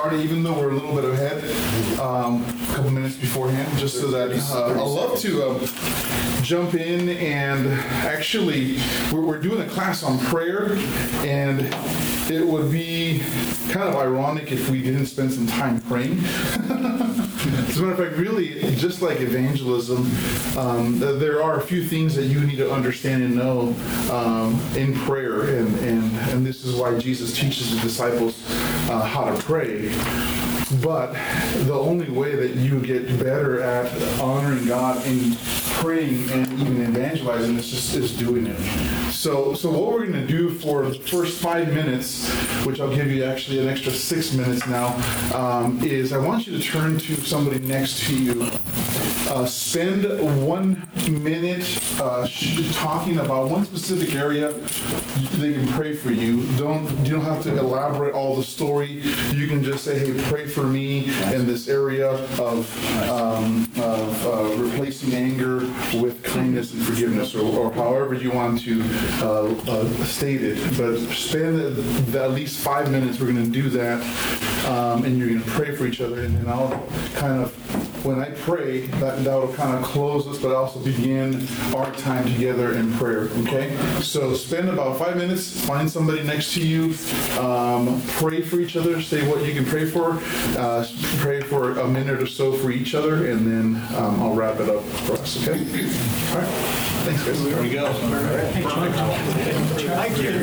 started, even though we're a little bit ahead, a couple minutes beforehand, just so that I'd love to jump in. And actually, we're doing a class on prayer, and it would be kind of ironic if we didn't spend some time praying. As a matter of fact, really, just like evangelism, there are a few things that you need to understand and know in prayer, and this is why Jesus teaches the disciples how to pray. But the only way that you get better at honoring God and praying and even evangelizing is doing it. So what we're going to do for the first 5 minutes, which I'll give you actually an extra 6 minutes now, is I want you to turn to somebody next to you. Spend 1 minute talking about one specific area they can pray for you. You don't have to elaborate all the story. You can just say, hey, pray for me in this area of replacing anger with kindness and forgiveness, or however you want to state it. But spend at least 5 minutes. We're going to do that, and you're going to pray for each other. And then I'll kind of, when I pray, that will kind of close us, but also begin our time together in prayer, okay? So spend about 5 minutes, find somebody next to you, pray for each other, say what you can pray for a minute or so for each other, and then I'll wrap it up for us, okay? All right. Thanks, guys. There we go. Thank you.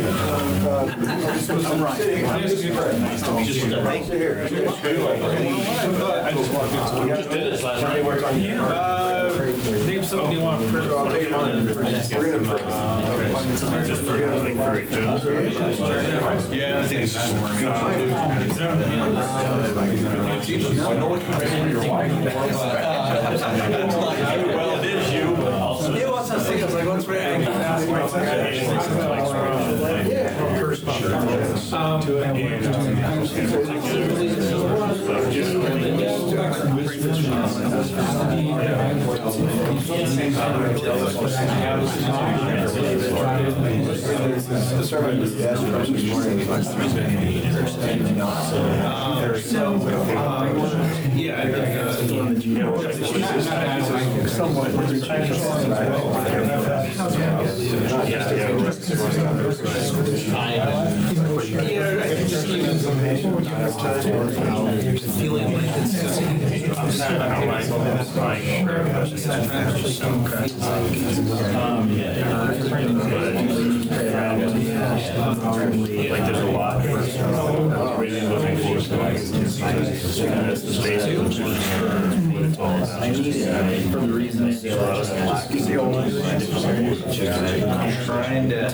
Name something you want to pray. Yeah, I think it's just I know what you pray for your wife. Well, it is you, but also. He wants us to think, I was like, let's pray. Feeling like there's a lot really looking for that's the space for the reason I'm trying to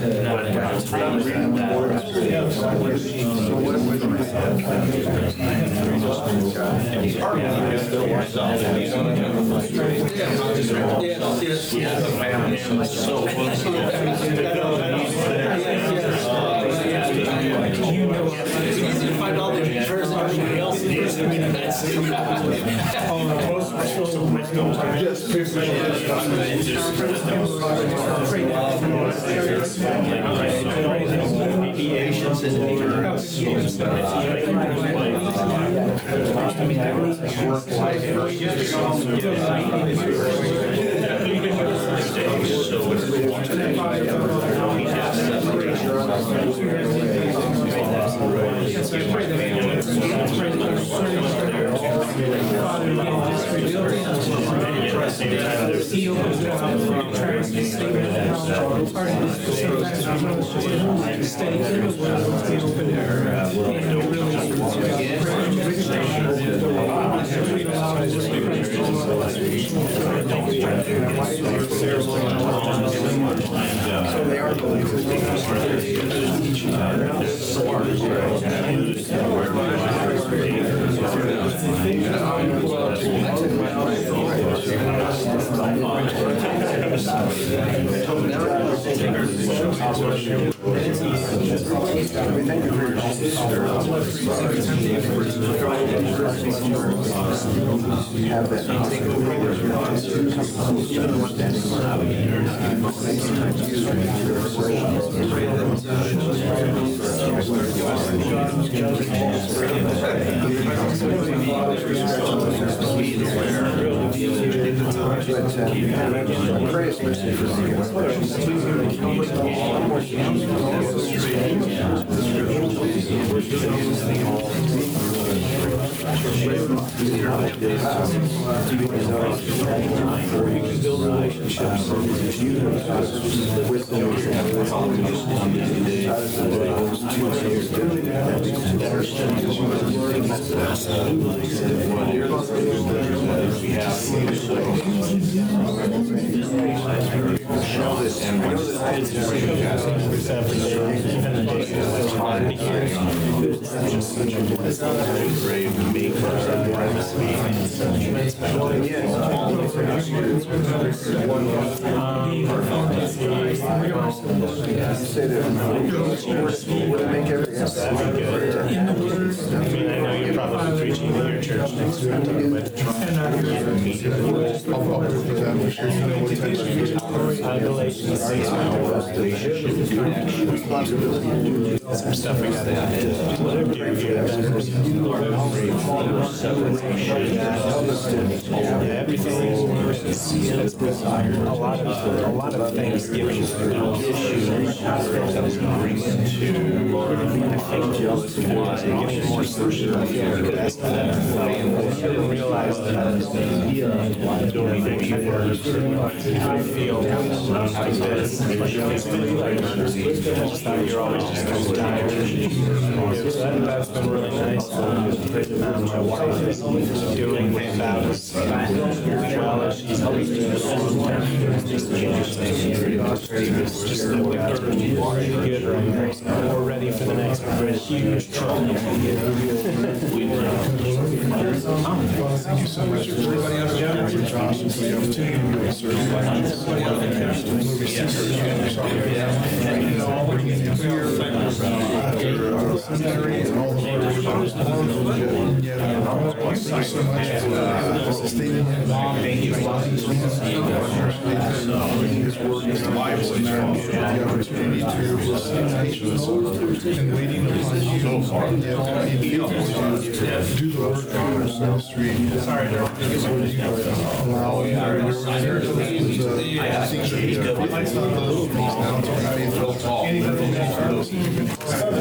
it's easy to find all the details on everybody else. build relationships with I know you're probably preaching in your church next week, some stuff we got to do here. Everything is a lot of Thanksgiving issues that is bring into, I think, getting more social. I didn't realize that I was doing anything I feel like this. I just thought you're always just kind of tired. So that's been really nice. My wife is doing without us well as she's always doing. Just that we are good right now. We're ready for the next huge trouble. Thank you so much for everybody else, Josh, for the opportunity to serve. Everybody else in the movie seminary and all the hard work. Thank you so much for sustaining him. His work is the opportunity to see nations and waiting upon you and yet being able to do the work of our ministry. Allow your spirit to lead the things that he's done. It's not the little things now, it's how you feel anything that you've been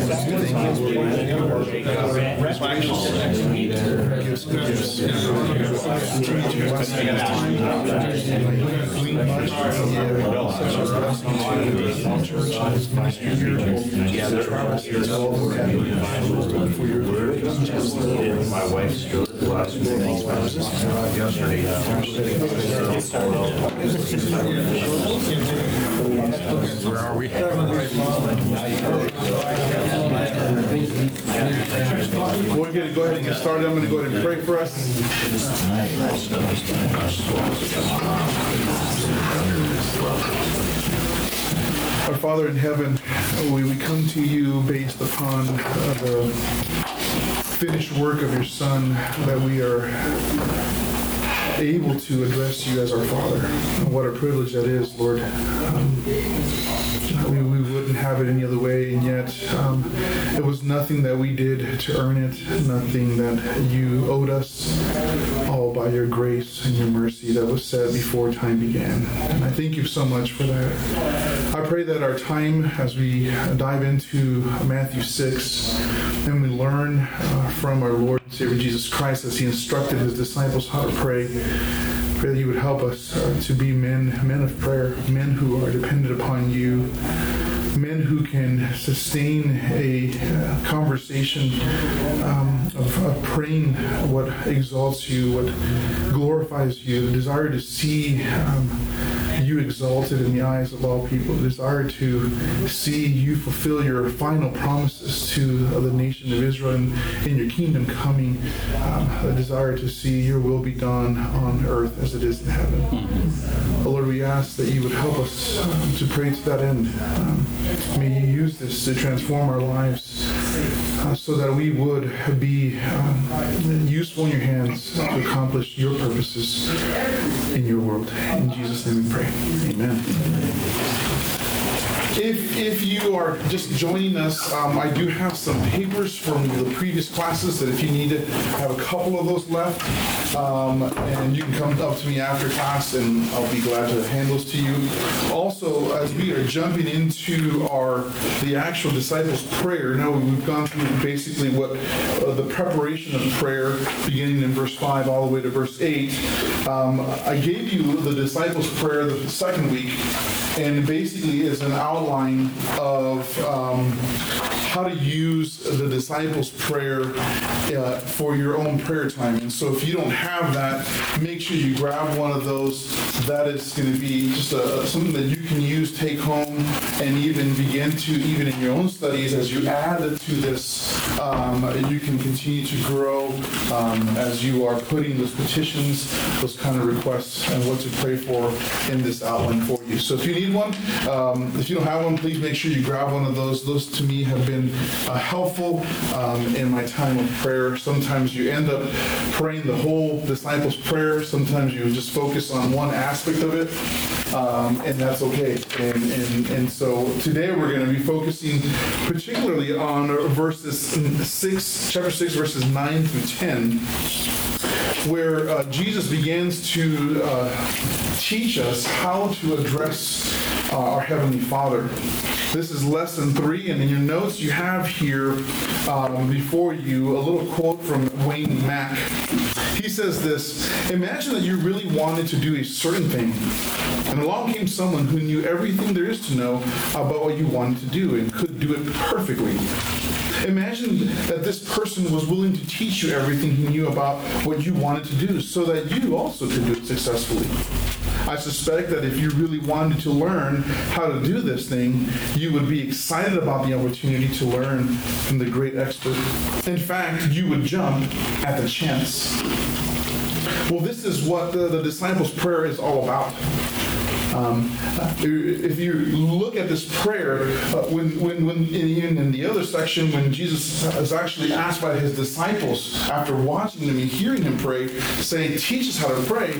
my wife's Where are we? We're going to go ahead and get started. I'm going to go ahead and pray for us. Our Father in heaven, we come to you based upon the finished work of your Son, that we are able to address you as our Father. What a privilege that is, Lord. We wouldn't have it any other way, and yet it was nothing that we did to earn it, nothing that you owed us, all by your grace and your mercy that was set before time began. And I thank you so much for that. I pray that our time as we dive into Matthew 6 and we learn from our Lord and Savior Jesus Christ as he instructed his disciples how to pray, pray that you would help us to be men of prayer, men who are dependent upon you, men who can sustain a conversation of praying what exalts you, what glorifies you, the desire to see you exalted in the eyes of all people, the desire to see you fulfill your final promises to the nation of Israel and in your kingdom coming, a desire to see your will be done on earth as it is in heaven. Lord, we ask that you would help us to pray to that end. May you use this to transform our lives so that we would be useful in your hands to accomplish your purposes in your world. In Jesus' name we pray. Amen. If you are just joining us, I do have some papers from the previous classes that if you need to have a couple of those left, and you can come up to me after class and I'll be glad to hand those to you. Also, as we are jumping into the actual disciples' prayer, now we've gone through basically what the preparation of prayer, beginning in verse 5 all the way to verse 8. I gave you the disciples' prayer the second week, and basically is an outline of how to use the disciples' prayer for your own prayer time. And so if you don't have that, make sure you grab one of those. That is going to be just something that you can use, take home, and even begin to, even in your own studies, as you add to this, you can continue to grow as you are putting those petitions, those kind of requests, and what to pray for in this outline for you. So if you need one, if you don't have one, please make sure you grab one of those. Those to me have been helpful in my time of prayer. Sometimes you end up praying the whole disciples' prayer. Sometimes you just focus on one aspect of it, and that's okay. And so today we're going to be focusing particularly on chapter 6, verses 9 through 10, where Jesus begins to teach us how to address our Heavenly Father. This is lesson 3, and in your notes you have here before you a little quote from Wayne Mack. He says this: imagine that you really wanted to do a certain thing, and along came someone who knew everything there is to know about what you wanted to do and could do it perfectly. Imagine that this person was willing to teach you everything he knew about what you wanted to do so that you also could do it successfully. I suspect that if you really wanted to learn how to do this thing, you would be excited about the opportunity to learn from the great expert. In fact, you would jump at the chance. Well, this is what the disciples' prayer is all about. If you look at this prayer, when even in the other section, when Jesus is actually asked by his disciples after watching them and hearing him pray, saying, "Teach us how to pray,"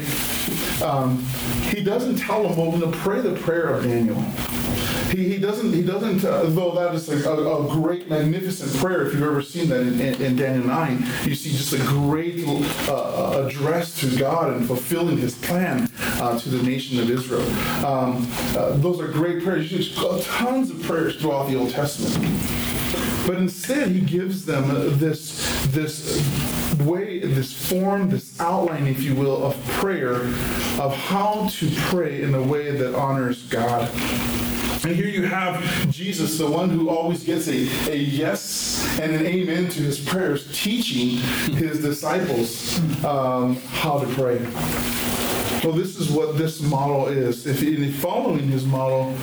he doesn't tell them, "Well, to pray the prayer of Daniel." He doesn't. Though that is a great, magnificent prayer. If you've ever seen that in Daniel 9, you see just a great address to God and fulfilling His plan to the nation of Israel. Those are great prayers. There's tons of prayers throughout the Old Testament. But instead, He gives them this way, this form, this outline, if you will, of prayer, of how to pray in a way that honors God. And here you have Jesus, the one who always gets a yes and an amen to his prayers, teaching his disciples how to pray. Well, this is what this model is. If following his model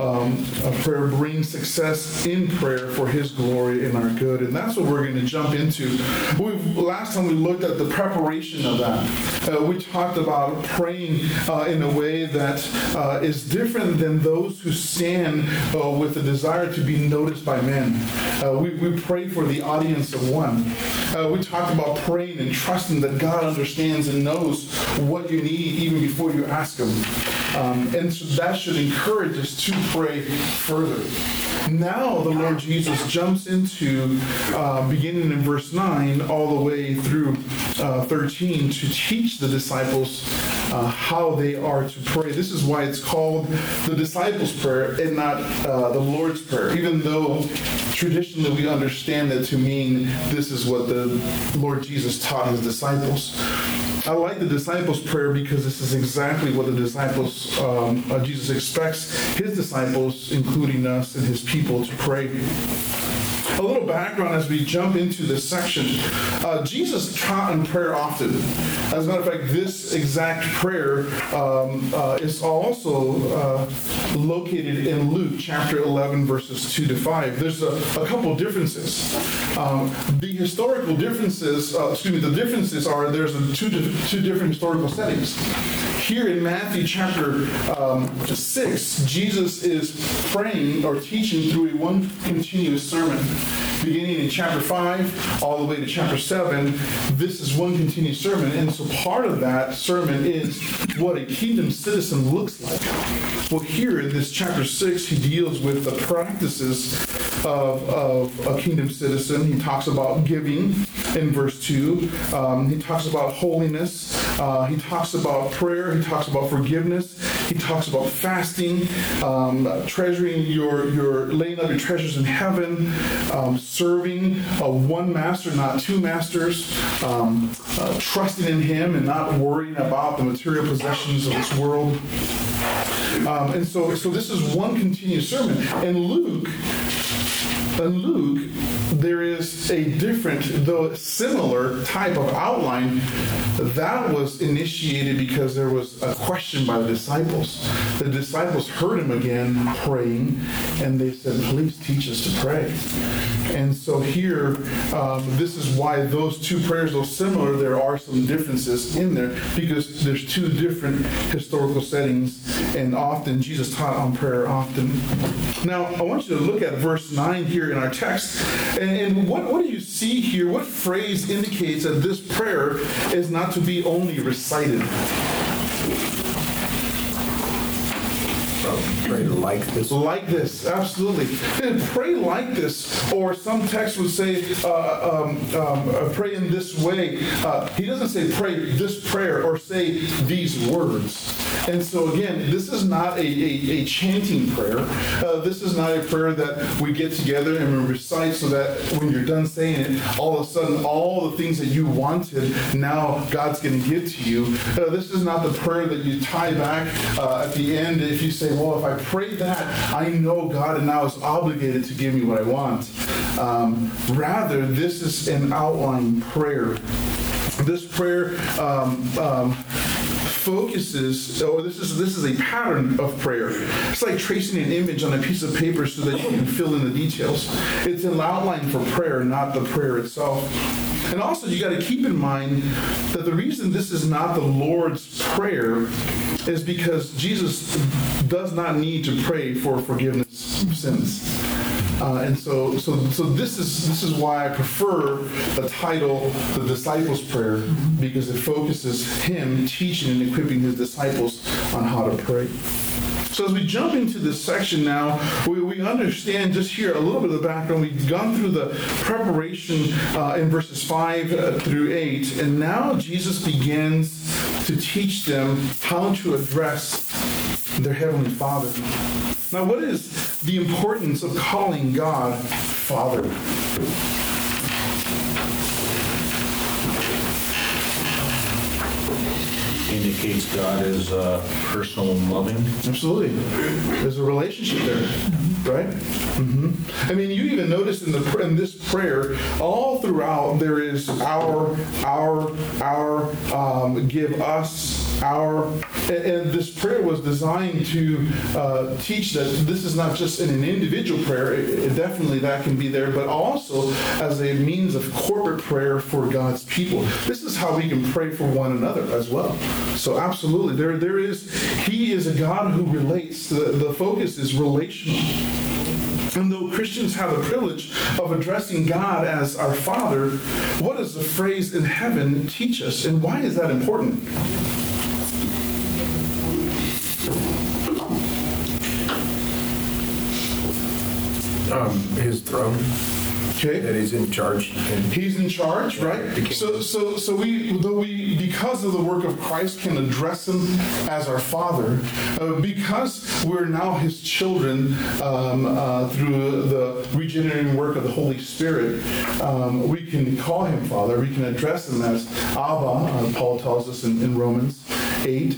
of prayer brings success in prayer for his glory and our good. And that's what we're going to jump into. Last time we looked at the preparation of that. We talked about praying in a way that is different than those who stand with a desire to be noticed by men. We pray for the audience of one. We talked about praying and trusting that God understands and knows what you need even before you ask him. And so that should encourage us to pray further. Now the Lord Jesus jumps into, beginning in verse 9, all the way through 13, to teach the disciples how they are to pray. This is why it's called the disciples' prayer and not the Lord's Prayer, even though traditionally we understand it to mean this is what the Lord Jesus taught his disciples. I like the disciples' prayer because this is exactly what the disciples, Jesus expects his disciples, including us and his people, to pray. A little background as we jump into this section. Jesus taught in prayer often. As a matter of fact, this exact prayer is also located in Luke chapter 11, verses 2 to 5. There's a couple differences. The historical differences, the differences are there's two different historical settings. Here in Matthew chapter 6, Jesus is praying or teaching through one continuous sermon. Beginning in chapter 5 all the way to chapter 7, this is one continuous sermon. And so part of that sermon is what a kingdom citizen looks like. Well, here in this chapter 6, he deals with the practices of a kingdom citizen. He talks about giving in verse 2. He talks about holiness. He talks about prayer. He talks about forgiveness. He talks about fasting, treasuring laying up your treasures in heaven, serving one master, not two masters, trusting in him and not worrying about the material possessions of this world. And so this is one continuous sermon. In Luke, there is a different, though similar, type of outline that was initiated because there was a question by the disciples. The disciples heard him again praying, and they said, "Please teach us to pray." And so here, this is why those two prayers, though similar, there are some differences in there because there's two different historical settings, and often Jesus taught on prayer often. Now, I want you to look at verse 9 here in our text, and what do you see here? What phrase indicates that this prayer is not to be only recited? Pray like this. Like this, absolutely. And pray like this, or some text would say, pray in this way. He doesn't say pray this prayer or say these words. And so again, this is not a chanting prayer. This is not a prayer that we get together and we recite so that when you're done saying it, all of a sudden, all the things that you wanted, now God's going to give to you. This is not the prayer that you tie back at the end if you say, well, if I pray that, I know God now is obligated to give me what I want. Rather, this is an outline prayer. This prayer focuses, this is a pattern of prayer. It's like tracing an image on a piece of paper so that you can fill in the details. It's an outline for prayer, not the prayer itself. And also, you got to keep in mind that the reason this is not the Lord's Prayer is because Jesus does not need to pray for forgiveness of sins. And so this is why I prefer the title, The Disciples' Prayer, because it focuses him teaching and equipping his disciples on how to pray. So as we jump into this section now, we understand just here a little bit of the background. We've gone through the preparation in verses 5 through 8, and now Jesus begins to teach them how to address their Heavenly Father. Now, what is the importance of calling God Father? Indicates God is personal and loving. Absolutely. There's a relationship there, right? I mean, you even notice in this prayer, all throughout, there is our, give us, our, and this prayer was designed to teach that this is not just an individual prayer, definitely that can be there, but also as a means of corporate prayer for God's people. This is how we can pray for one another as well. So absolutely, he is a God who relates. The focus is relational. And though Christians have the privilege of addressing God as our Father, what does the phrase in heaven teach us, and why is that important? His throne. Okay. That he's in charge. He's in charge, right? So we because of the work of Christ, can address him as our Father, because we're now his children through the regenerating work of the Holy Spirit. We can call him Father. We can address him as Abba. Paul tells us in Romans 8.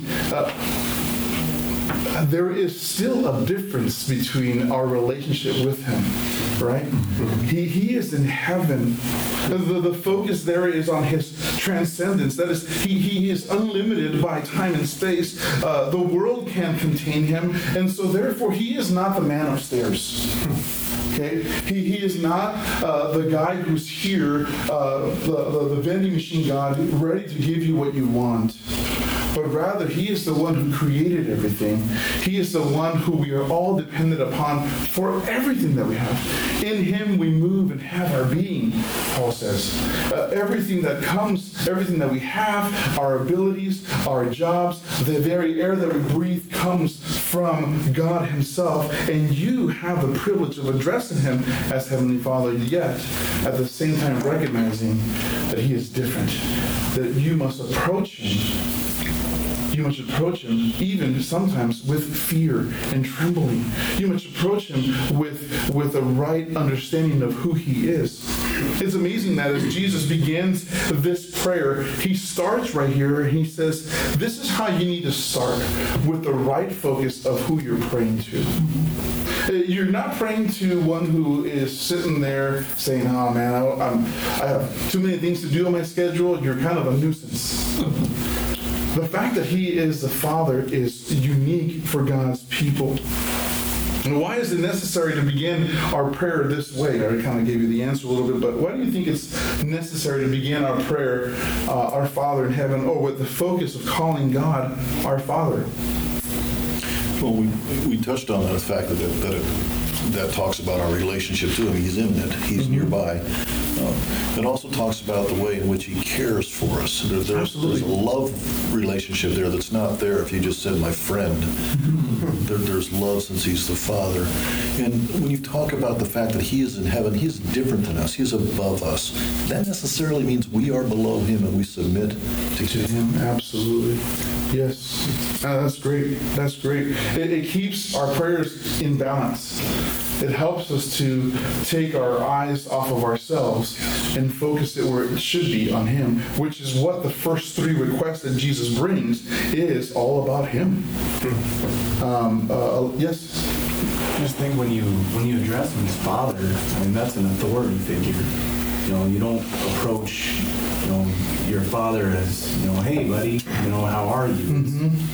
There is still a difference between our relationship with him, right? He is in heaven. The focus there is on his transcendence. That is, he is unlimited by time and space. The world can't contain him, and so therefore he is not the man upstairs. Okay, he is not the guy who's here, the vending machine God, ready to give you what you want. but rather He is the one who created everything. He is the one who we are all dependent upon for everything that we have. In Him we move and have our being, Paul says. Everything that comes, everything that we have, our abilities, our jobs, the very air that we breathe comes from God Himself, and you have the privilege of addressing Him as Heavenly Father, yet at the same time recognizing that He is different, that you must approach Him. You must approach Him even sometimes with fear and trembling. You must approach Him with a right understanding of who He is. It's amazing that as Jesus begins this prayer, He starts right here and He says, this is how you need to start, with the right focus of who you're praying to. You're not praying to one who is sitting there saying, oh man, I have too many things to do on my schedule. You're kind of a nuisance. The fact that He is the Father is unique for God's people. And why is it necessary to begin our prayer this way? I kind of gave you the answer a little bit, but why do you think it's necessary to begin our prayer, our Father in heaven, or with the focus of calling God our Father? Well, we touched on that, the fact that talks about our relationship to Him. He's imminent. He's nearby. It also talks about the way in which He cares for us. There's a love relationship there that's not there if you just said, my friend. There's love since He's the Father. And when you talk about the fact that He is in heaven, He is different than us. He's above us. That necessarily means we are below Him and we submit to Him. Absolutely. Yes. That's great. That's great. It keeps our prayers in balance. It helps us to take our eyes off of ourselves and focus it where it should be, on Him, which is what the first three requests that Jesus brings is all about Him. Yes? I just think when you address Him as Father, I mean, that's an authority figure. You don't approach, your father as, hey buddy, how are you?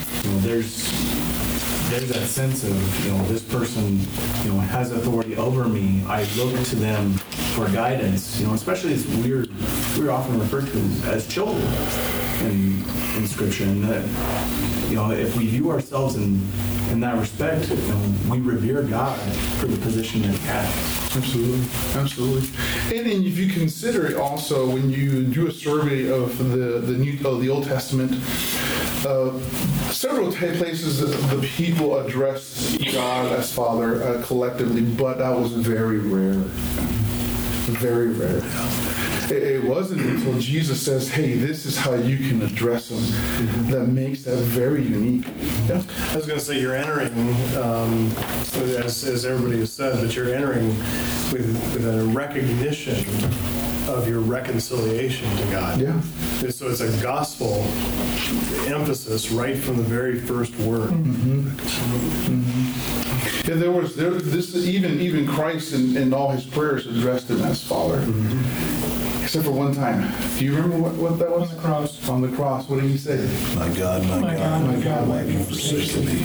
There's that sense of, this person, has authority over me. I look to them for guidance, especially as we're often referred to as children in Scripture. And that, if we view ourselves in that respect, we revere God for the position that He has. Absolutely. Absolutely. And if you consider it also, when you do a survey of the Old Testament, several places the people address God as Father collectively, but that was very rare. Very rare. It wasn't until Jesus says, hey, this is how you can address Him, that makes that very unique. Yeah. I was going to say, you're entering, as everybody has said, but you're entering with a recognition of your reconciliation to God. Yeah. And so it's a gospel emphasis right from the very first word. Yeah, even Christ in all His prayers addressed Him as Father. Except for one time. Do you remember what that was? On the cross. On the cross. What did He say? My God, my God, my God, why have you forsaken me?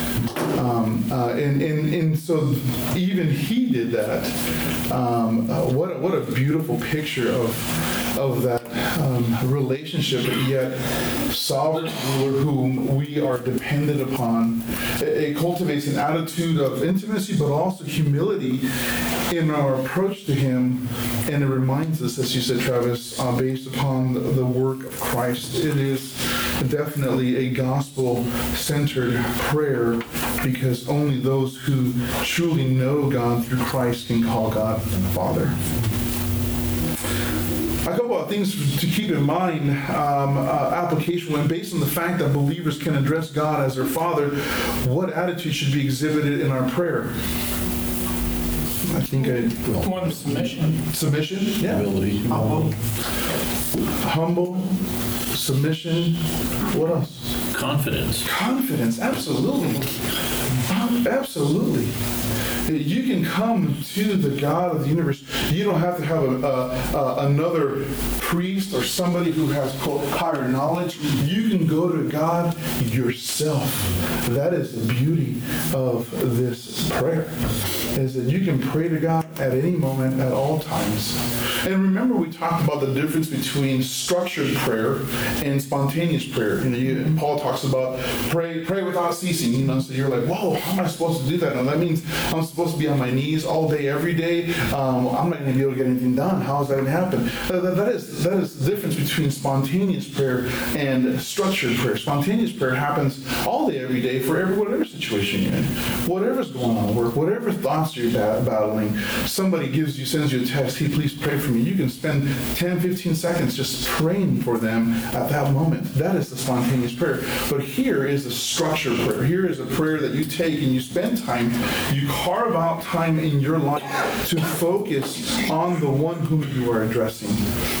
And so even He did that. What a beautiful picture of that relationship, but yet sovereign ruler whom we are dependent upon. It cultivates an attitude of intimacy, but also humility in our approach to Him, and it reminds us, as you said, Travis, based upon the work of Christ. It is definitely a gospel-centered prayer, because only those who truly know God through Christ can call God Father. A couple of things to keep in mind, application, when based on the fact that believers can address God as their Father, what attitude should be exhibited in our prayer? I think One of submission. submission, yeah. Humility. Humble, submission, what else? Confidence. Confidence, absolutely. Absolutely. You can come to the God of the universe. You don't have to have another priest or somebody who has, quote, higher knowledge. You can go to God yourself. That is the beauty of this prayer, is that you can pray to God at any moment, at all times. And remember, we talked about the difference between structured prayer and spontaneous prayer. Paul talks about pray without ceasing. So you're like, whoa, how am I supposed to do that? And that means I'm supposed to be on my knees all day, every day. I'm not going to be able to get anything done. How is that going to happen? That is the difference between spontaneous prayer and structured prayer. Spontaneous prayer happens all day, every day, for whatever situation you're in, whatever's going on at work, whatever thoughts you're battling. Somebody sends you a text, hey, please pray for me. You can spend 10, 15 seconds just praying for them at that moment. That is the spontaneous prayer. But here is the structured prayer. Here is a prayer that you take and you spend time, you carve out time in your life to focus on the one whom you are addressing.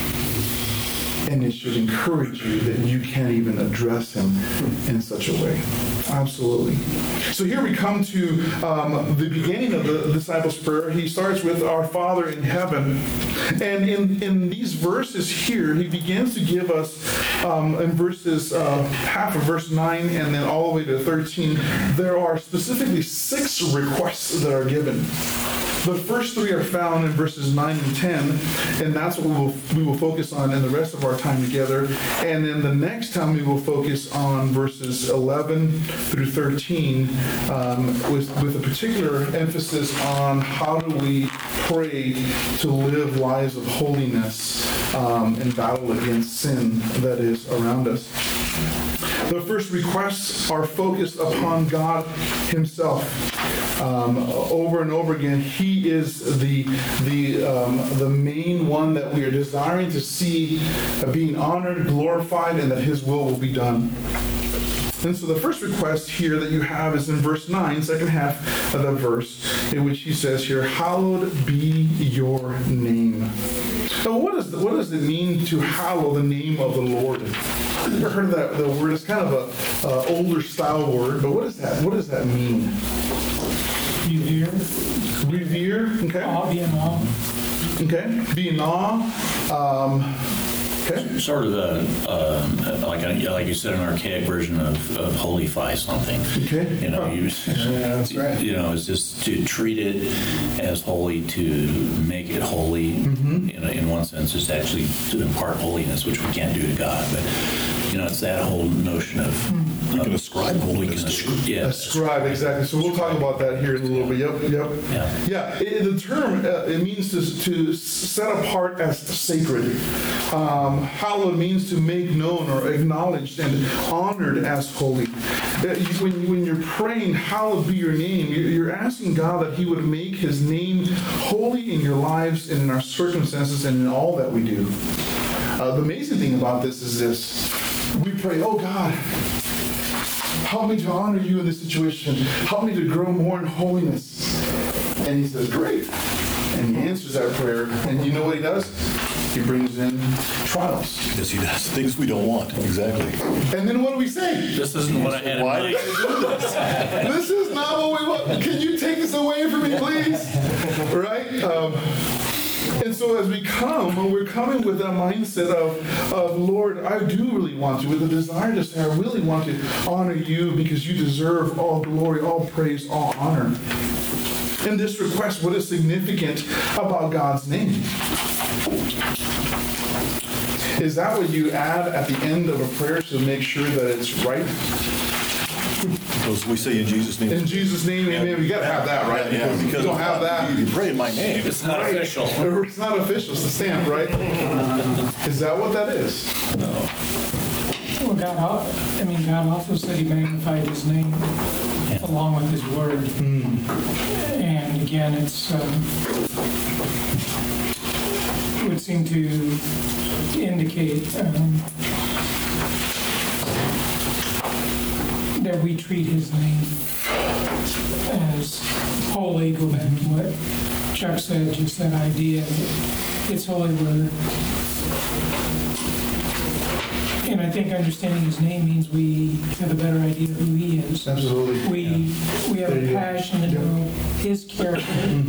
And it should encourage you that you can't even address him in such a way. Absolutely. So here we come to the beginning of the disciples' prayer. He starts with our Father in heaven. And in these verses here, he begins to give us, in verses, half of verse 9 and then all the way to 13, there are specifically 6 requests that are given. The first 3 are found in verses 9 and 10, and that's what we will focus on in the rest of our time together. And then the next time we will focus on verses 11 through 13 with a particular emphasis on how do we pray to live lives of holiness and battle against sin that is around us. The first requests are focused upon God himself. Over and over again, he is the main one that we are desiring to see being honored, glorified, and that his will be done. And so the first request here that you have is in verse 9, second half of the verse, in which he says here, hallowed be your name. So what does it mean to hallow the name of the Lord? I've never heard of that the word. It's kind of a older style word, but what does that mean? Revere, okay. Awe, be in awe. Okay, be in awe. Okay. Sort of like you said, an archaic version of holify something. Okay. That's right. It's just to treat it as holy, to make it holy. In one sense, it's actually to impart holiness, which we can't do to God. But it's that whole notion of You can ascribe holiness to God. Ascribe, exactly. So we'll talk about that here in a little bit. Yep. Yeah. The term it means to set apart as sacred. Hallowed means to make known or acknowledged and honored as holy. When you're praying, hallowed be your name, you're asking God that he would make his name holy in your lives and in our circumstances and in all that we do. The amazing thing about this is this. We pray, oh God, help me to honor you in this situation. Help me to grow more in holiness. And he says, great. And he answers that prayer. And you know what he does? He brings in trials. Yes, he does. Things we don't want. Exactly. And then what do we say? This isn't what I had in Why mind. did you do this? This is not what we want. Can you take this away from me, please? Right? And so as we're coming with that mindset of Lord, I do really want to, with a desire to say, I really want to honor you because you deserve all glory, all praise, all honor. In this request, what is significant about God's name? Is that what you add at the end of a prayer to make sure that it's right? Because we say in Jesus' name. In Jesus' name, amen. We got to have that, right? Yeah, Because if you don't have that. You pray in my name. It's not official. It's not official. It's the stamp, right? Is that what that is? Well, God also said he magnified his name along with his word. And again, it would seem to indicate that we treat his name as holy. Go back to what Chuck said, just that idea that it's holy where And I think understanding his name means we have a better idea of who he is. Absolutely. We have a passion to know his character.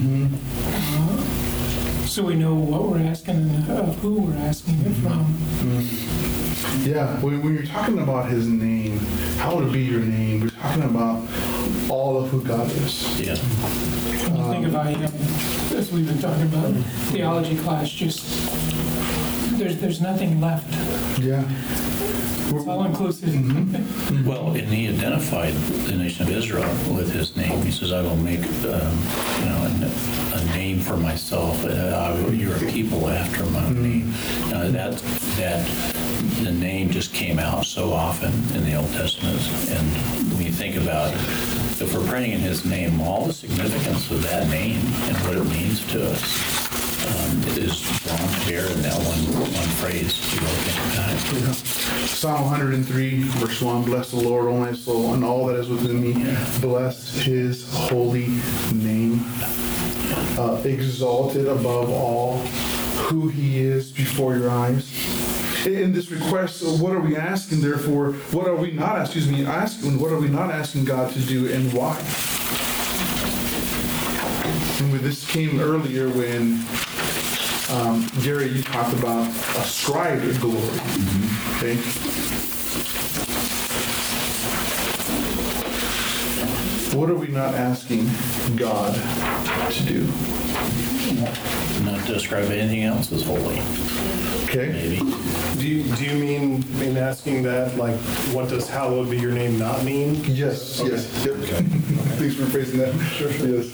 So we know what we're asking and who we're asking it from. Yeah, when you're talking about his name, how would it be your name? We're talking about all of who God is. Yeah. When you think about him, as we've been talking about in theology class, just there's nothing left. Yeah. It's all inclusive. Well, and he identified the nation of Israel with his name. He says, "I will make, a name for myself. You're a people after my name." That the name just came out so often in the Old Testament, and when you think about, if we're praying in His name, all the significance of that name and what it means to us. It is drawn clear in that one phrase. You really think about it. Psalm 103, verse 1, bless the Lord, O my soul, and all that is within me. Bless his holy name. Exalted above all, who he is before your eyes. In this request, what are we asking, therefore? What are we not, asking? What are we not asking God to do, and why? And this came earlier when Gary, you talked about ascribed glory. Okay. What are we not asking God to do? Not to describe anything else as holy, Okay. maybe. Do you mean in asking that, like, what does hallowed be your name not mean? Yes. Yes. Yep. Thanks for phrasing that. Sure. Yes.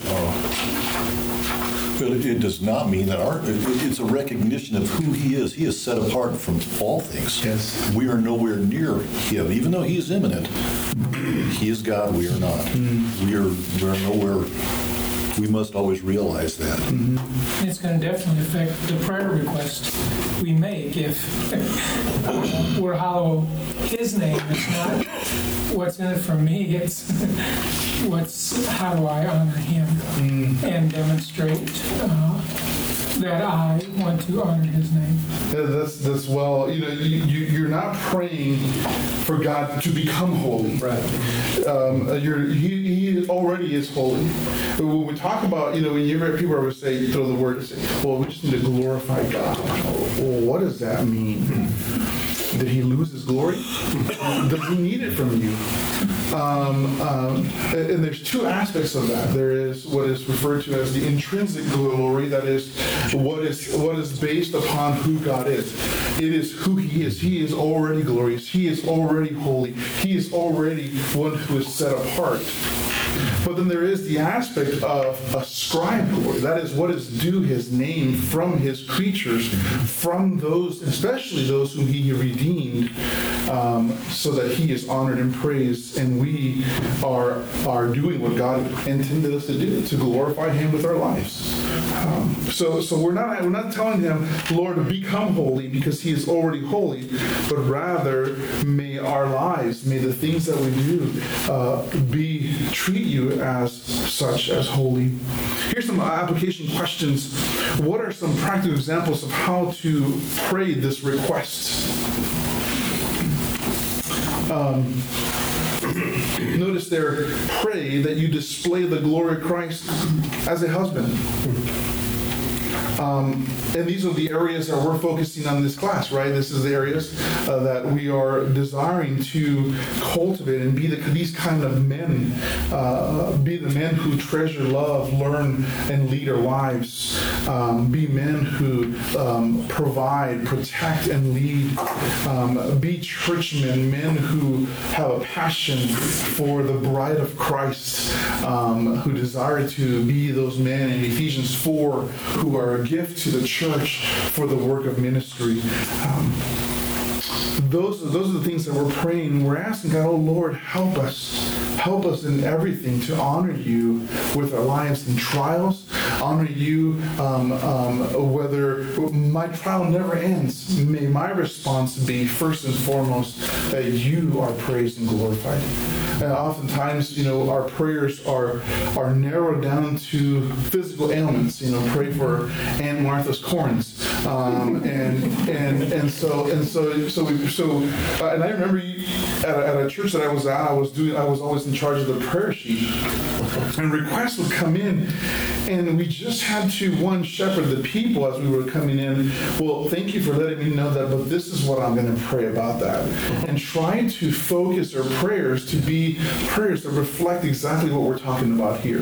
But it does not mean that it's a recognition of who he is. He is set apart from all things. Yes. We are nowhere near him. Even though he is immanent, he is God, we are not. We are nowhere. We must always realize that. It's going to definitely affect the prayer request we make if we're hallow his name. It's not what's in it for me, it's how do I honor him and demonstrate that I want to honor his name. That's well, you're not praying for God to become holy. Right. He already is holy. When we talk about, when you hear people always say, throw the word, say, well, we just need to glorify God. Well, what does that mean? Did he lose his glory? Does he need it from you? And there's two aspects of that. There is what is referred to as the intrinsic glory, that is what is based upon who God is. It is who he is. He is already glorious. He is already holy. He is already one who is set apart. But then there is the aspect of ascribed glory. That is what is due his name from his creatures, from those, especially those whom he redeemed, so that he is honored and praised, and we are doing what God intended us to do, to glorify him with our lives. So we're not telling him, Lord, become holy, because he is already holy, but rather may our lives, may the things that we do treat you as such, as holy. Here's some application questions. What are some practical examples of how to pray this request? Notice there, pray that you display the glory of Christ as a husband. And these are the areas that we're focusing on this class, right? This is the areas that we are desiring to cultivate and be these kind of men, be the men who treasure love, learn, and lead our lives. Be men who provide, protect, and lead. Be churchmen, men who have a passion for the bride of Christ, who desire to be those men in Ephesians 4 who are a gift to the church for the work of ministry. Those are the things that we're praying. We're asking God, oh Lord, help us in everything to honor you with our lives in trials, honor you whether my trial never ends. May my response be first and foremost that you are praised and glorified. And oftentimes, our prayers are narrowed down to physical ailments. Pray for Aunt Martha's corns, and I remember at a church that I was at, I was always in charge of the prayer sheet, and requests would come in, and we just had to, one, shepherd the people as we were coming in. Well, thank you for letting me know that, but this is what I'm going to pray about that, and try to focus our prayers to be prayers that reflect exactly what we're talking about here.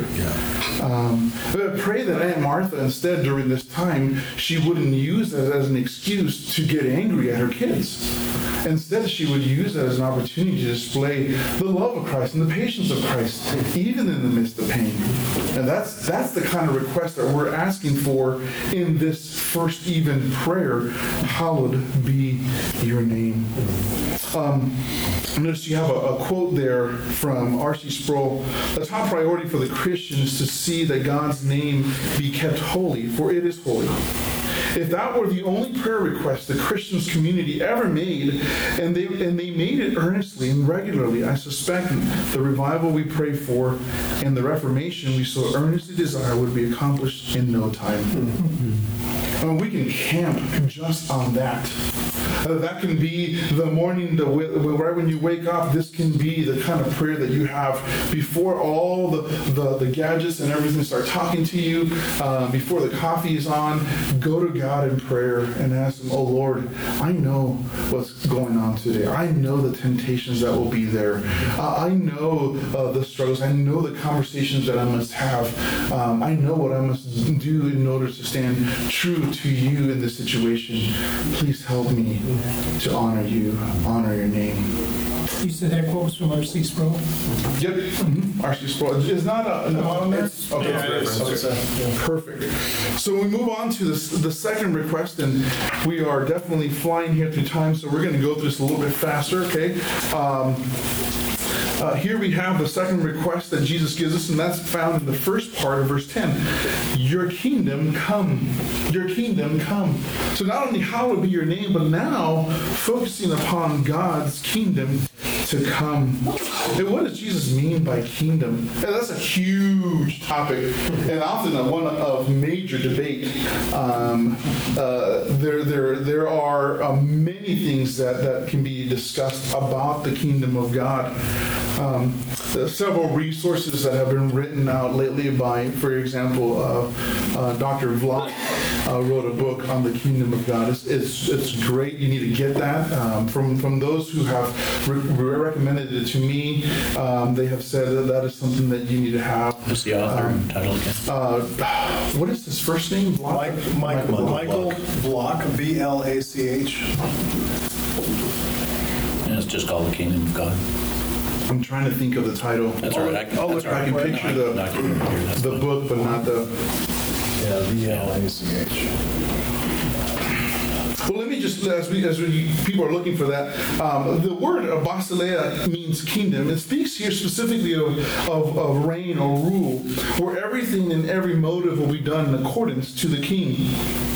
But pray that Aunt Martha, instead, during this time, she wouldn't use it as an excuse to get angry at her kids. Instead, she would use it as an opportunity to display the love of Christ and the patience of Christ, even in the midst of pain. And that's the kind of request that we're asking for in this first even prayer. Hallowed be your name. Notice you have a quote there from R.C. Sproul. The top priority for the Christian is to see that God's name be kept holy, for it is holy. If that were the only prayer request the Christians community ever made, and they made it earnestly and regularly, I suspect the revival we pray for and the reformation we so earnestly desire would be accomplished in no time. We can camp just on that. That can be the morning, right when you wake up. This can be the kind of prayer that you have before all the gadgets and everything start talking to you, before the coffee is on. Go to God in prayer and ask Him, oh Lord, I know what's going on today. I know the temptations that will be there. I know the struggles. I know the conversations that I must have. I know what I must do in order to stand true to you in this situation. Please help me to honor you, honor your name. You said that quote was from R.C. Sproul? Yep, R.C. Sproul. Is not on there? Okay, perfect. So we move on to the second request, and we are definitely flying here through time, so we're going to go through this a little bit faster, okay? Here we have the second request that Jesus gives us, and that's found in the first part of verse 10. Your kingdom come. Your kingdom come. So not only hallowed be your name, but now focusing upon God's kingdom to come. And what does Jesus mean by kingdom? And that's a huge topic, and often one of major debate. There are many things that can be discussed about the kingdom of God. There are several resources that have been written out lately by, for example, Dr. Vlock wrote a book on the kingdom of God. It's great. You need to get that. From those who have recommended it to me, they have said that is something that you need to have. What's the author and title again? What is his first name? Michael Block, B-L-A-C-H. And it's just called The Kingdom of God. I'm trying to think of the title. That's all right. I can picture the book, but not the... Yeah, B-L-A-C-H. Well, let me just, as people are looking for that, the word basileia means kingdom. It speaks here specifically of reign or rule, where everything and every motive will be done in accordance to the king.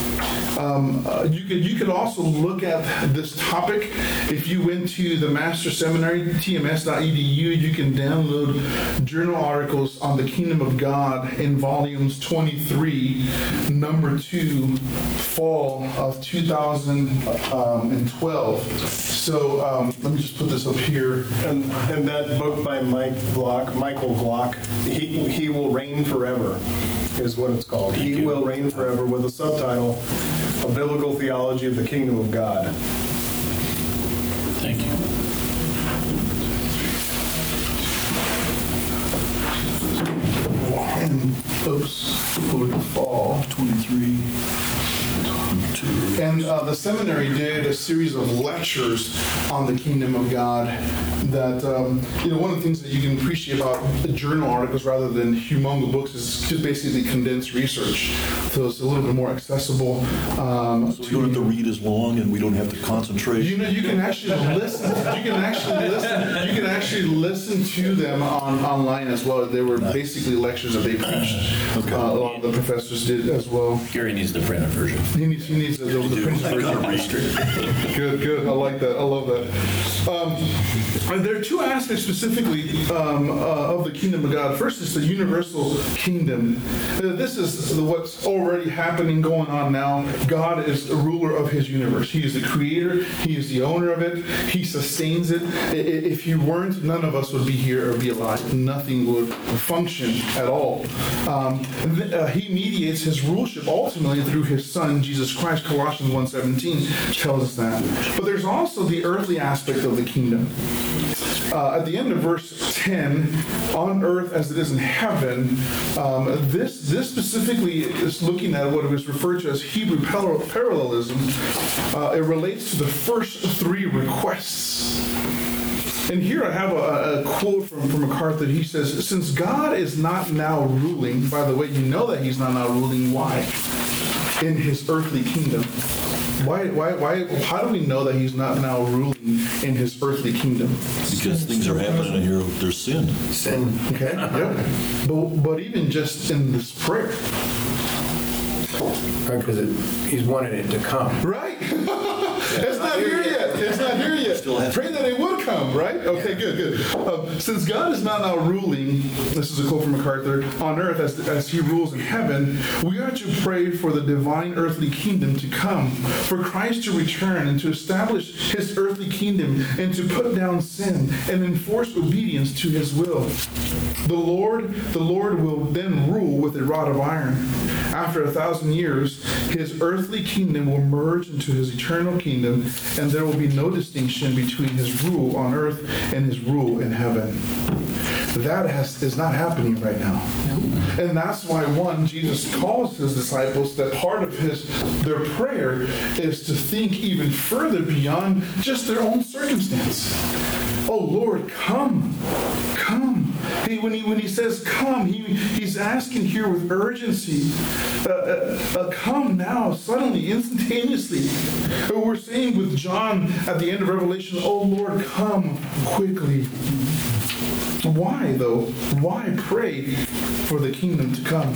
You could also look at this topic. If you went to the Master Seminary, tms.edu, you can download journal articles on the Kingdom of God in volumes 23, number 2, fall of 2012. So let me just put this up here. And that book by Michael Block, He Will Reign Forever, is what it's called. He Will Reign Forever, with a subtitle, A Biblical Theology of the Kingdom of God. Thank you. And oops, fall 23. And the seminary did a series of lectures on the kingdom of God that, one of the things that you can appreciate about the journal articles rather than humongous books is just basically condensed research. So it's a little bit more accessible. So we don't have to read as long and we don't have to concentrate. You can actually listen. You can actually listen to them online as well. They were basically lectures that they preached. A lot of the professors did as well. Gary needs the printed version. He needs needs the printed version. Good. I like that. I love that. And there are two aspects specifically of the kingdom of God. First is the universal kingdom. This is what's already happening, going on now. God is the ruler of his universe. He is the creator. He is the owner of it. He sustains it. If he weren't, none of us would be here or be alive. Nothing would function at all. He mediates his ruleship ultimately through his son, Jesus Christ. Colossians 1:17 tells us that. But there's also the earthly aspect of the kingdom. At the end of verse 10, on earth as it is in heaven, this specifically is looking at what was referred to as Hebrew parallelism. It relates to the first three requests. And here I have a quote from MacArthur. He says, since God is not now ruling, by the way, you know that he's not now ruling, why? In his earthly kingdom. Why? How do we know that he's not now ruling in his earthly kingdom? Because things are happening in here, there's sin. Okay, yeah. But even just in this prayer. Because he's wanted it to come. Right? It's not here yet. It's not here yet. Pray that it would come, right? Okay, good. Since God is not now ruling, this is a quote from MacArthur, on earth as he rules in heaven, we are to pray for the divine earthly kingdom to come, for Christ to return and to establish his earthly kingdom and to put down sin and enforce obedience to his will. The Lord will then rule with a rod of iron. After 1,000 years, his earthly kingdom will merge into his eternal kingdom, and there will be no distinction between his rule on earth and his rule in heaven. That is not happening right now. And that's why, Jesus calls his disciples that part of their prayer is to think even further beyond just their own circumstance. Oh, Lord, come. When he says come, he's asking here with urgency. Come now, suddenly, instantaneously. We're saying with John at the end of Revelation, oh, Lord, come quickly. Why, though? Why pray for the kingdom to come?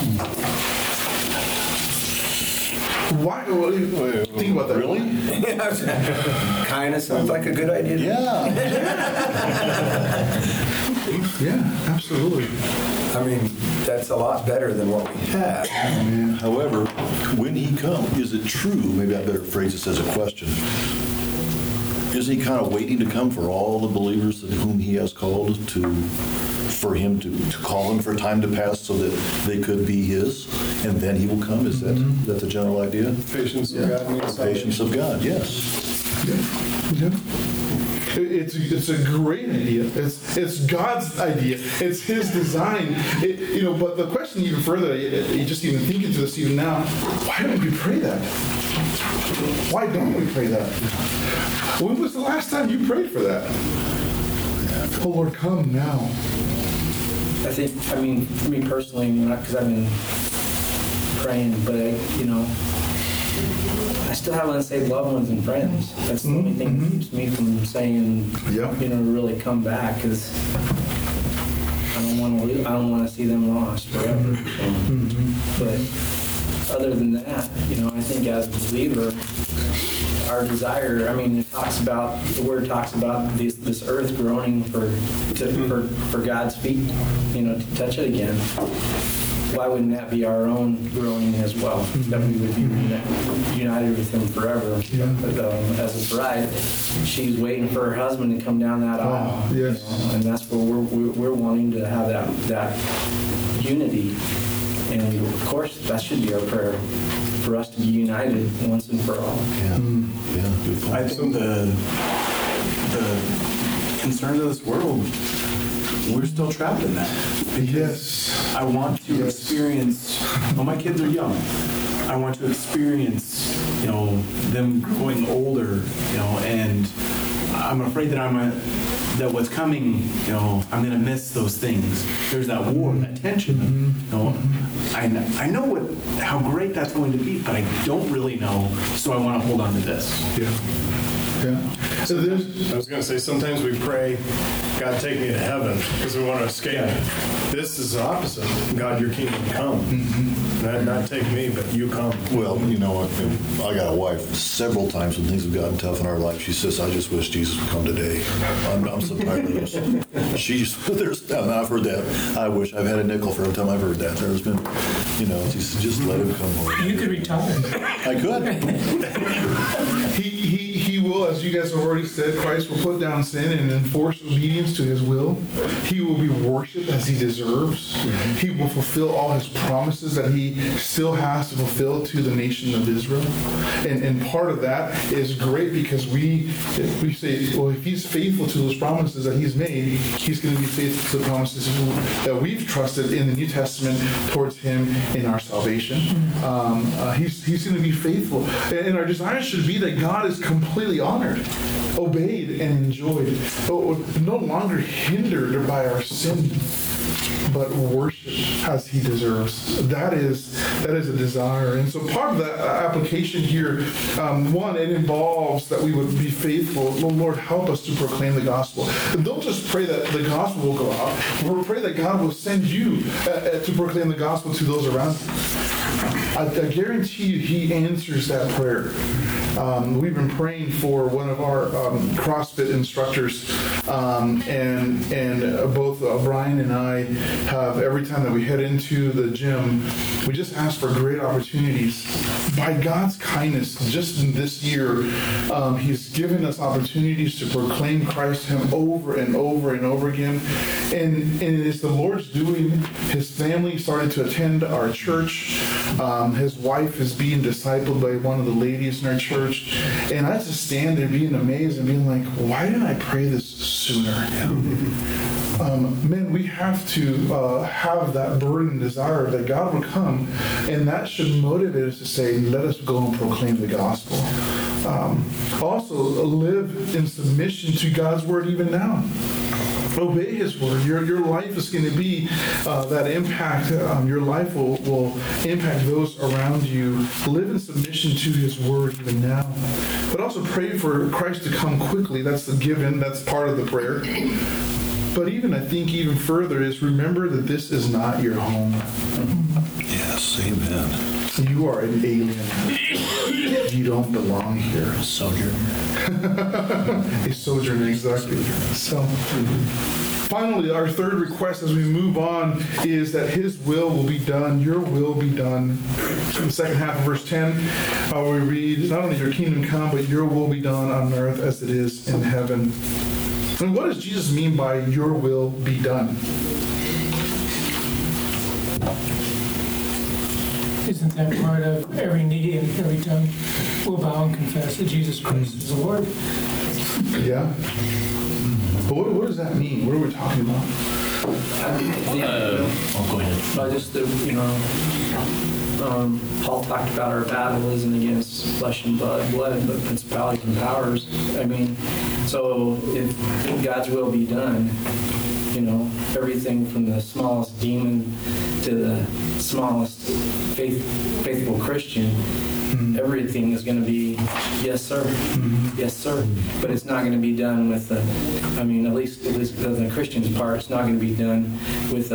Why? Think about that. Really? Kind of sounds like a good idea. Yeah, absolutely. I mean, that's a lot better than what we have. However, when he comes, is it true, maybe I better phrase this as a question, is he kind of waiting to come for all the believers whom he has called for him to call them for time to pass so that they could be his, and then he will come? Is that the general idea? Patience of God means salvation. Patience of God, yes. Yeah. It's a great idea. It's God's idea. It's his design. But the question even further, you just even thinking to this even now, why don't we pray that? Why don't we pray that? When was the last time you prayed for that? Oh, Lord, come now. For me personally, because I've been praying, but I still have unsaved loved ones and friends. That's the only thing that keeps me from saying, really come back, because I don't want to see them lost forever. But other than that, I think as a believer, our desire, the word talks about this earth groaning for God's feet, to touch it again. Why wouldn't that be our own groaning as well? That we would be united with him forever. As a bride, she's waiting for her husband to come down that aisle. Yes. And that's where we're wanting to have that unity. And of course, that should be our prayer, for us to be united once and for all. Yeah, good point. I think the concerns of this world, we're still trapped in that. Yes. I want to experience, my kids are young. I want to experience, them growing older, and I'm afraid that what's coming, I'm going to miss those things. There's that war, that tension. I know how great that's going to be, but I don't really know, so I want to hold on to this. Yeah. Yeah. So there's, I was going to say, sometimes we pray, God, take me to heaven, because we want to escape. This is the opposite. God, your kingdom come. Not take me, but you come. Well, you know what? I got a wife several times when things have gotten tough in our life. She says, I just wish Jesus would come today. I'm so tired of this. I've heard that. I wish I've had a nickel for every time I've heard that. There's been, she said, just let him come home. You could retire. I could. He will, as you guys have already said, Christ will put down sin and enforce obedience to his will. He will be worshiped as he deserves. He will fulfill all his promises that he still has to fulfill to the nation of Israel. And part of that is great because we say, well, if he's faithful to those promises that he's made, he's going to be faithful to the promises that we've trusted in the New Testament towards him in our salvation. He's going to be faithful. And our desire should be that God is completely honored, obeyed, and enjoyed, no longer hindered by our sin, but worshiped as he deserves. That is a desire. And so part of that application here, one, it involves that we would be faithful. Lord, help us to proclaim the gospel. And don't just pray that the gospel will go out. Lord, pray that God will send you to proclaim the gospel to those around you. I guarantee you he answers that prayer. We've been praying for one of our CrossFit instructors, and both Brian and I have, every time that we head into the gym, we just ask for great opportunities. By God's kindness, just in this year, he's given us opportunities to proclaim Christ to him over and over and over again. And it's the Lord's doing. His family started to attend our church. His wife is being discipled by one of the ladies in our church. And I just stand there being amazed and being like, why didn't I pray this sooner? Men, we have to have that burden and desire that God would come, and that should motivate us to say, let us go and proclaim the gospel. Also, live in submission to God's word even now. Obey his word. Your life is going to be that impact. Your life will impact those around you. Live in submission to his word even now. But also pray for Christ to come quickly. That's the given. That's part of the prayer. But even, I think, even further is remember that this is not your home. Yes, amen. You are an alien. You don't belong here. A sojourner. A sojourner, exactly. So, finally, our third request as we move on is that his will be done, your will be done. In the second half of verse 10, we read, not only your kingdom come, but your will be done on earth as it is in heaven. And what does Jesus mean by your will be done? Isn't that part of every knee and every tongue will bow and confess that Jesus Christ is the Lord? Yeah. But what does that mean? What are we talking about? Go ahead. Just Paul talked about our battle isn't against flesh and blood, but principalities and powers. I mean, so if God's will be done, everything from the smallest demon to the smallest faithful Christian, everything is going to be, yes, sir, yes, sir. But it's not going to be done with at least the Christian's part, it's not going to be done with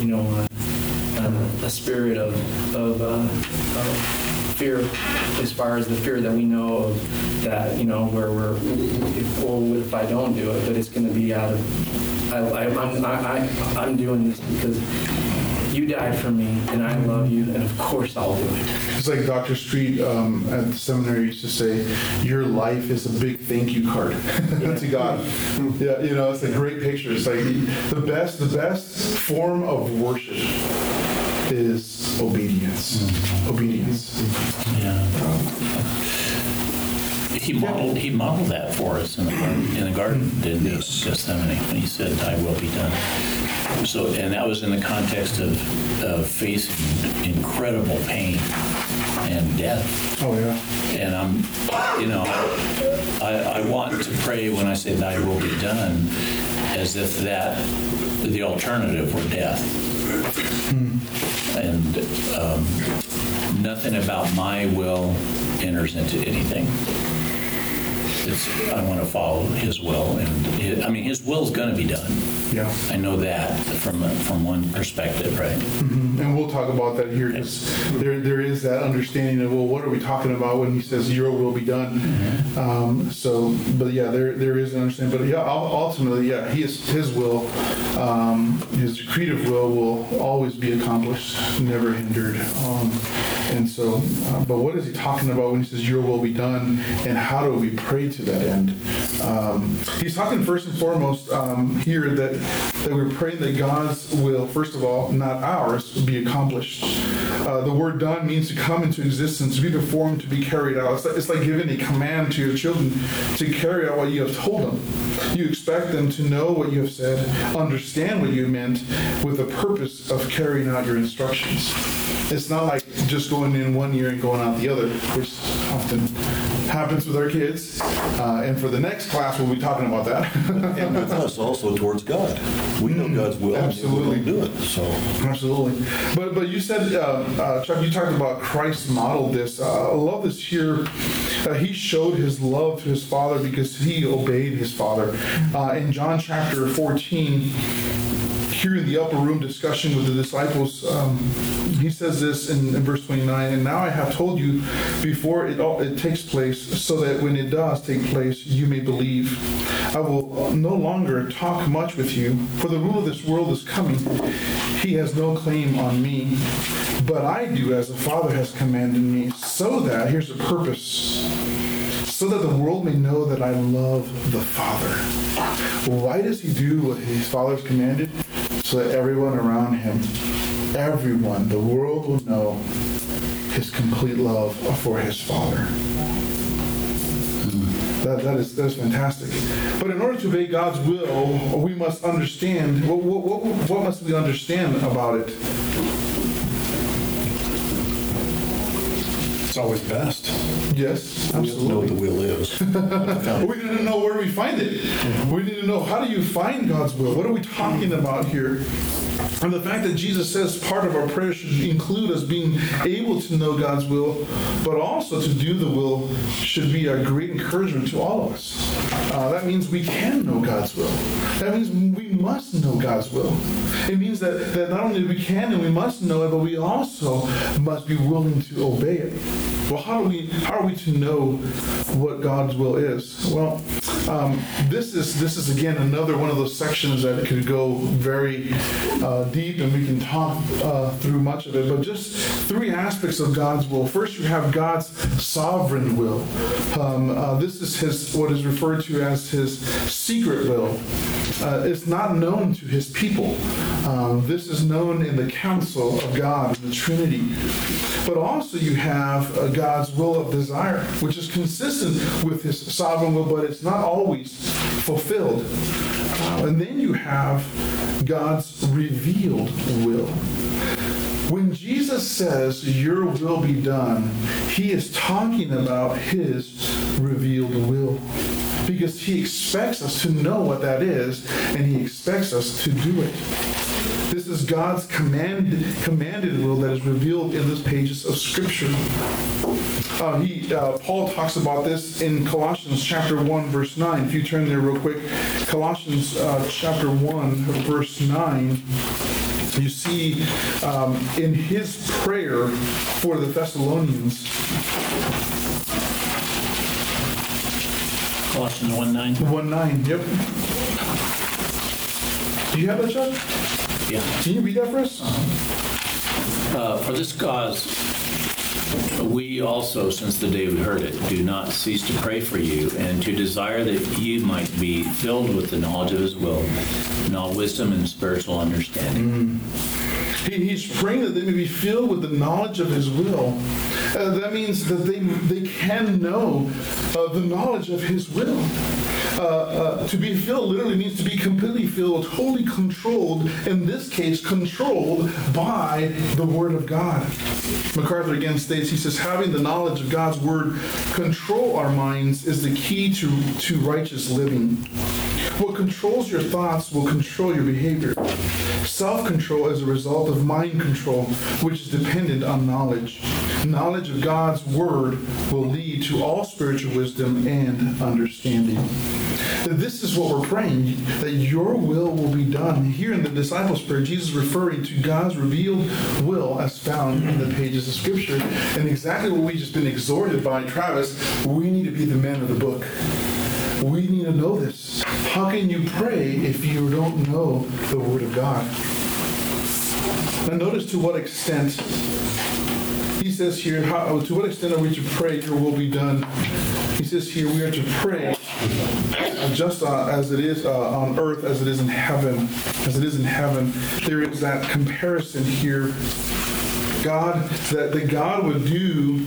a spirit of fear, as far as the fear that we know of, that where what if I don't do it? But it's going to be out of I'm doing this because you died for me and I love you, and of course I'll do it. It's like Dr. Street at the seminary used to say, your life is a big thank you card to God. Yeah, it's a great picture. It's like the best form of worship is obedience. Obedience. Yeah. He modeled that for us in the garden, didn't he? Gethsemane, when he said, "Thy will be done." So, and that was in the context of facing incredible pain and death. Oh yeah. And I want to pray when I say "Thy will be done," as if that the alternative were death. And nothing about my will enters into anything. I want to follow His will, and His will is going to be done. Yeah. I know that from one perspective, right? And we'll talk about that here, because there is that understanding of, well, what are we talking about when he says your will be done? But yeah, there is an understanding. But yeah, ultimately, yeah, his will, his decretive will always be accomplished, never hindered. But what is he talking about when he says your will be done, and how do we pray to that end? He's talking first and foremost here that we're praying that God's will, first of all, not ours, be accomplished. The word done means to come into existence, to be performed, to be carried out. It's like giving a command to your children to carry out what you have told them. You expect them to know what you have said, understand what you meant, with the purpose of carrying out your instructions. It's not like just going in one ear and going out the other, which often happens with our kids. And for the next class, we'll be talking about that. And with us also towards God. We know God's will. Absolutely. And we do it. So Absolutely. But you said, Chuck, you talked about Christ modeled this. I love this here. He showed his love to his Father because he obeyed his Father. In John chapter 14, here in the upper room discussion with the disciples, he says this in verse 29, and now I have told you before it takes place, so that when it does take place, you may believe. I will no longer talk much with you, for the rule of this world is coming. He has no claim on me, but I do as the Father has commanded me, so that, here's the purpose, so that the world may know that I love the Father. Why does he do what his Father has commanded? So that everyone around him, everyone, the world will know his complete love for his Father. That is fantastic. But in order to obey God's will, we must understand, what must we understand about it? It's always best. Yes, we have to know what absolutely. the will is. We need to know where we find it. We need to know, how do you find God's will? What are we talking about here? And the fact that Jesus says part of our prayer should include us being able to know God's will, but also to do the will, should be a great encouragement to all of us. That means we can know God's will. That means we must know God's will. It means that not only we can and we must know it, but we also must be willing to obey it. Well, how are we to know what God's will is? Well, this is again another one of those sections that could go very deep, and we can talk through much of it. But just three aspects of God's will. First, you have God's sovereign will. This is what is referred to as his secret will. It's not known to his people. This is known in the counsel of God, in the Trinity. But also you have God's will of desire, which is consistent with his sovereign will, but it's not always fulfilled. And then you have God's revealed will. When Jesus says, your will be done, he is talking about his revealed will. Because he expects us to know what that is, and he expects us to do it. This is God's commanded will that is revealed in these pages of Scripture. Paul talks about this in Colossians chapter 1, verse 9. If you turn there real quick, Colossians chapter 1, verse 9, you see in his prayer for the Thessalonians. Colossians 1:9. 1:9, yep. Do you have that, Chuck? Yeah. Can you read that for us? For this cause, we also, since the day we heard it, do not cease to pray for you and to desire that you might be filled with the knowledge of his will, in all wisdom and spiritual understanding. He's praying that they may be filled with the knowledge of his will. That means that they can know the knowledge of his will. To be filled literally means to be completely filled, totally controlled, in this case, controlled by the Word of God. MacArthur again states, he says, having the knowledge of God's Word control our minds is the key to righteous living. What controls your thoughts will control your behavior. Self-control is a result of mind control, which is dependent on knowledge. Knowledge of God's word will lead to all spiritual wisdom and understanding. This is what we're praying, that your will be done. Here in the disciples' prayer, Jesus is referring to God's revealed will as found in the pages of Scripture. And exactly what we've just been exhorted by Travis, we need to be the men of the book. We need to know this. How can you pray if you don't know the Word of God? Now notice to what extent, he says here, to what extent are we to pray your will be done? He says here we are to pray just as it is on earth, as it is in heaven. As it is in heaven. There is that comparison here. That God would do,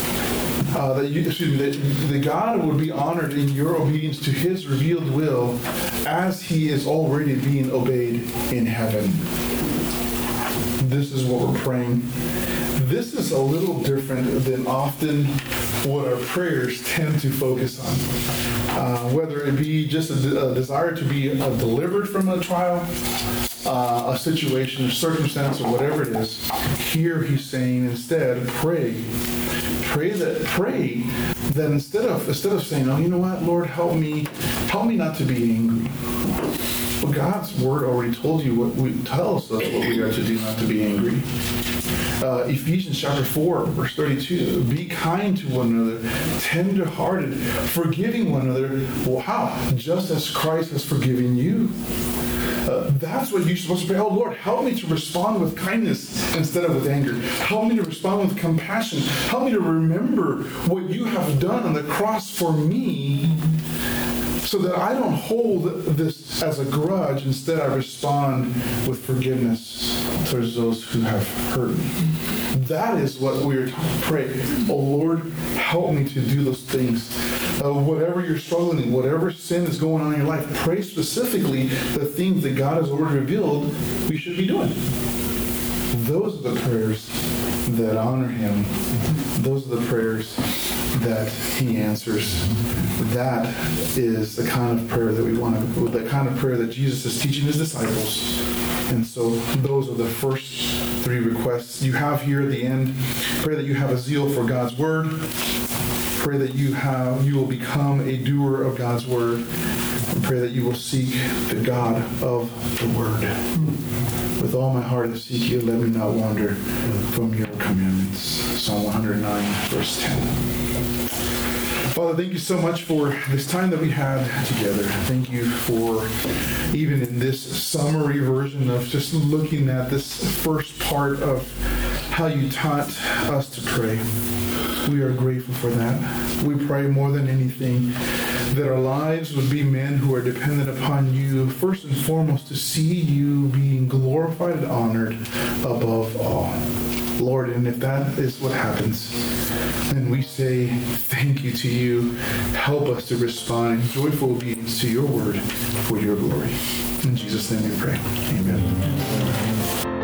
that God would be honored in your obedience to His revealed will as He is already being obeyed in heaven. This is what we're praying. This is a little different than often what our prayers tend to focus on. Whether it be just a desire to be delivered from a trial, a situation, a circumstance, or whatever it is. Here he's saying instead, pray that instead of saying, oh, you know what, Lord, help me not to be angry. Well, God's word already told you tells us what we are to do, not to be angry. Ephesians chapter 4, verse 32, be kind to one another, tender-hearted, forgiving one another. Well, how? Just as Christ has forgiven you. That's what you're supposed to pray. Oh, Lord, help me to respond with kindness instead of with anger. Help me to respond with compassion. Help me to remember what you have done on the cross for me, so that I don't hold this as a grudge. Instead, I respond with forgiveness towards those who have hurt me. That is what we are to pray. Oh, Lord, help me to do those things. Whatever you're struggling in, whatever sin is going on in your life, pray specifically the things that God has already revealed we should be doing. Those are the prayers that honor Him. Those are the prayers that He answers. That is the kind of prayer that we want to, the kind of prayer that Jesus is teaching His disciples. And so those are the first three requests you have here at the end. Pray that you have a zeal for God's word. Pray that you will become a doer of God's word. And pray that you will seek the God of the word. With all my heart I seek you, let me not wander from your commandments. Psalm 109, verse 10. Father, thank you so much for this time that we had together. Thank you for, even in this summary version of just looking at this first part of how you taught us to pray. We are grateful for that. We pray more than anything that our lives would be men who are dependent upon you, first and foremost, to see you being glorified and honored above all. Lord, and if that is what happens, then we say thank you to you. Help us to respond in joyful obedience to your word for your glory. In Jesus' name we pray. Amen.